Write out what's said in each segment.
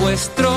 nuestro.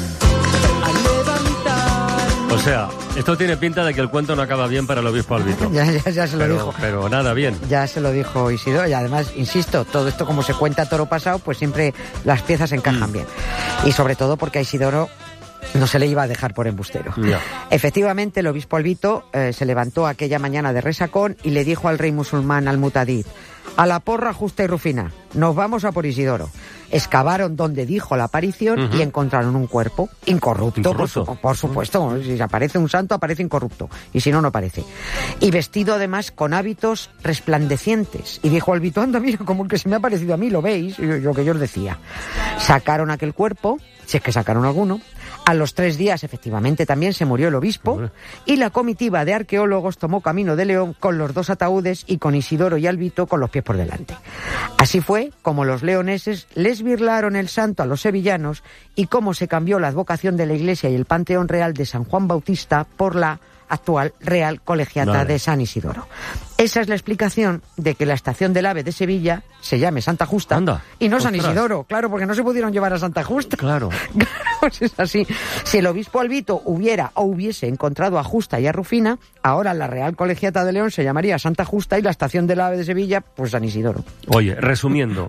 O sea, esto tiene pinta de que el cuento no acaba bien para el obispo Albito. Ya se lo dijo. Pero nada, bien. Ya se lo dijo Isidoro, y además, insisto, todo esto como se cuenta toro pasado, pues siempre las piezas encajan bien. Y sobre todo porque a Isidoro no se le iba a dejar por embustero. Ya. Efectivamente, el obispo Albito se levantó aquella mañana de resacón y le dijo al rey musulmán Al-Mutadid: a la porra justa y Rufina, nos vamos a por Isidoro. Excavaron donde dijo la aparición y encontraron un cuerpo incorrupto. Por supuesto. Si aparece un santo, aparece incorrupto. Y si no, no aparece. Y vestido además con hábitos resplandecientes. Y dijo Albito: anda, mira, como el que se me ha parecido a mí, ¿lo veis? Y lo que yo os decía. Sacaron aquel cuerpo, si es que sacaron alguno. A los 3 días, efectivamente, también se murió el obispo, y la comitiva de arqueólogos tomó camino de León con los 2 ataúdes y con Isidoro y Albito con los pies por delante. Así fue como los leoneses les birlaron el santo a los sevillanos y cómo se cambió la advocación de la iglesia y el panteón real de San Juan Bautista por la actual Real Colegiata de San Isidoro. Esa es la explicación de que la estación del AVE de Sevilla se llame Santa Justa y no San Isidoro, claro, porque no se pudieron llevar a Santa Justa. Claro, es así. Si el obispo Albito hubiese encontrado a Justa y a Rufina, ahora la Real Colegiata de León se llamaría Santa Justa y la estación del AVE de Sevilla, pues San Isidoro. Oye, resumiendo,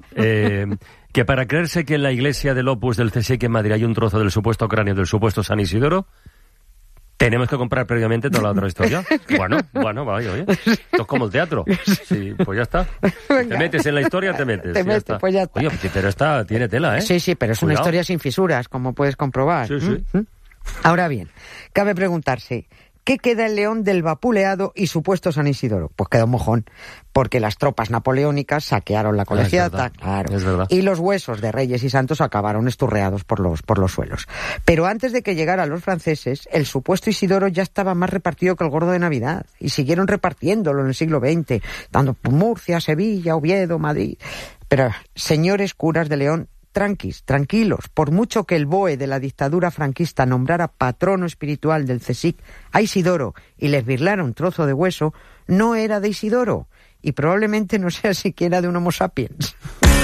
que para creerse que en la iglesia del Opus del CSIC en Madrid hay un trozo del supuesto cráneo del supuesto San Isidoro, ¿tenemos que comprar previamente toda la otra historia? Bueno, vaya, oye. Esto es como el teatro. Sí, pues ya está. Te metes en la historia, te metes. Pues ya está. Oye, pero esta tiene tela, ¿eh? Sí, pero es una historia sin fisuras, como puedes comprobar. Sí. Ahora bien, cabe preguntarse, ¿qué queda el león del vapuleado y supuesto San Isidoro? Pues queda un mojón, porque las tropas napoleónicas saquearon la colegiata, es verdad. Y los huesos de reyes y santos acabaron esturreados por los suelos. Pero antes de que llegaran los franceses, el supuesto Isidoro ya estaba más repartido que el gordo de Navidad, y siguieron repartiéndolo en el siglo XX, dando Murcia, Sevilla, Oviedo, Madrid. Pero, señores curas de León, tranquilos, por mucho que el BOE de la dictadura franquista nombrara patrono espiritual del CSIC a Isidoro y les birlara un trozo de hueso, no era de Isidoro, y probablemente no sea siquiera de un Homo sapiens.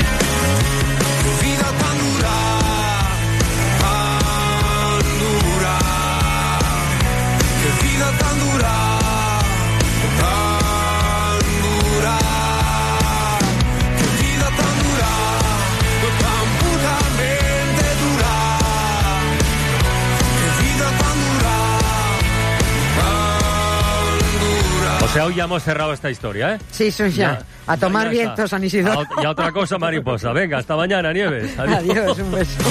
O sea, hoy ya hemos cerrado esta historia, ¿eh? Sí, eso ya. A tomar viento, San Isidoro. Y a otra cosa, mariposa. Venga, hasta mañana, Nieves. Adiós, un beso.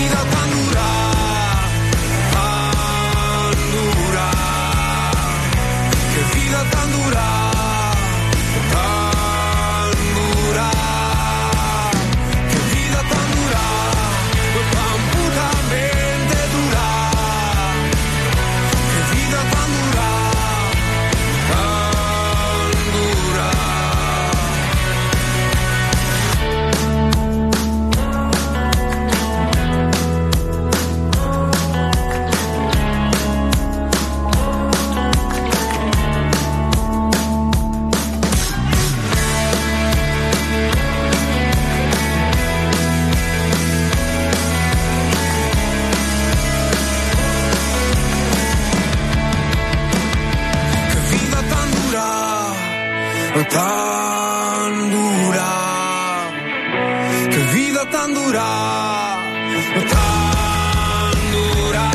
Tan dura, qué vida tan dura, tan dura,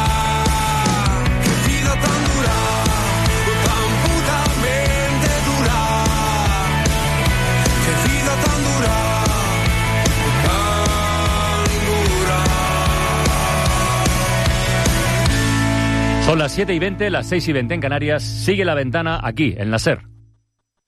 qué vida tan dura, tan putamente dura, qué vida tan dura, tan dura. Son las 7:20, las 6:20 en Canarias. Sigue La Ventana aquí, en la SER.